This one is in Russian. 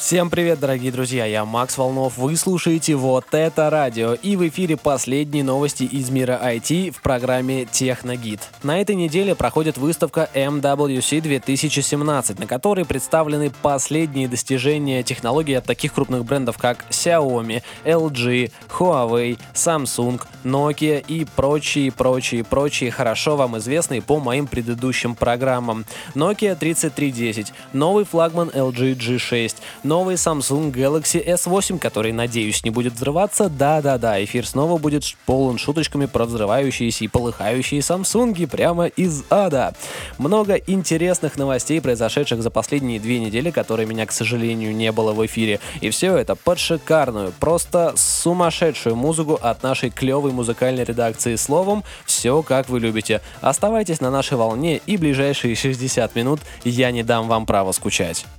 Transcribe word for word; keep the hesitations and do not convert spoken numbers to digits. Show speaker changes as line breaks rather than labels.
Всем привет, дорогие друзья, я Макс Волнов, вы слушаете «Вот это радио», и в эфире последние новости из мира ай ти в программе «Техногид». На этой неделе проходит выставка эм дабл ю си две тысячи семнадцать, на которой представлены последние достижения технологий от таких крупных брендов, как Xiaomi, эл джи, Huawei, Samsung, Nokia и прочие, прочие, прочие, хорошо вам известные по моим предыдущим программам. Nokia тридцать три десять, новый флагман эл джи джи шесть, новый Samsung Galaxy эс восемь, который, надеюсь, не будет взрываться. Да-да-да, эфир снова будет полон шуточками про взрывающиеся и полыхающие Самсунги прямо из ада. Много интересных новостей, произошедших за последние две недели, которые меня, к сожалению, не было в эфире. И все это под шикарную, просто сумасшедшую музыку от нашей клевой музыкальной редакции. Словом, все как вы любите. Оставайтесь на нашей волне, и ближайшие шестьдесят минут я не дам вам права скучать.